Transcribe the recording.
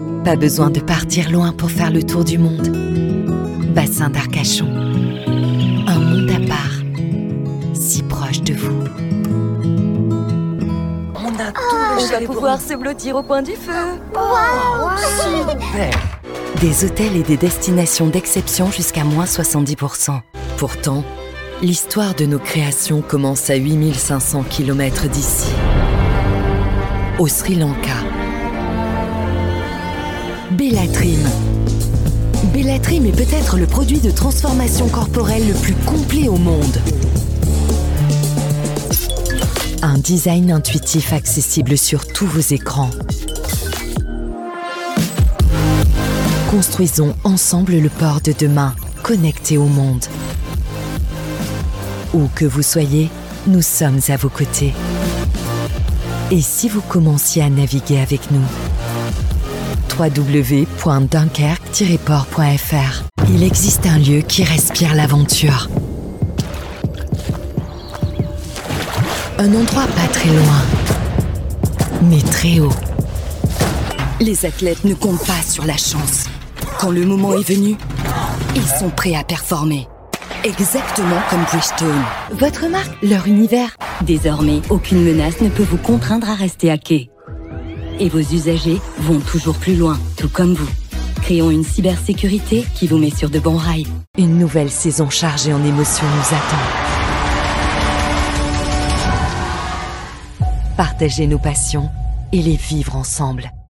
Pas besoin de partir loin pour faire le tour du monde. Bassin d'Arcachon. Un monde à part, si proche de vous. On a tout le On va pouvoir se blottir au coin du feu. Super. Des hôtels et des destinations d'exception jusqu'à moins 70%. Pourtant, l'histoire de nos créations commence à 8500 km d'ici, au Sri Lanka. Bellatrim. Bellatrim est peut-être le produit de transformation corporelle le plus complet au monde. Un design intuitif accessible sur tous vos écrans. Construisons ensemble le port de demain, connecté au monde. Où que vous soyez, nous sommes à vos côtés. Et si vous commenciez à naviguer avec nous? www.dunkerque-port.fr. Il existe un lieu qui respire l'aventure. Un endroit pas très loin, mais très haut. Les athlètes ne comptent pas sur la chance. Quand le moment est venu, ils sont prêts à performer. Exactement comme Bridgestone. Votre marque, leur univers. Désormais, aucune menace ne peut vous contraindre à rester à quai. Et vos usagers vont toujours plus loin, tout comme vous. Créons une cybersécurité qui vous met sur de bons rails. Une nouvelle saison chargée en émotions nous attend. Partager nos passions et les vivre ensemble.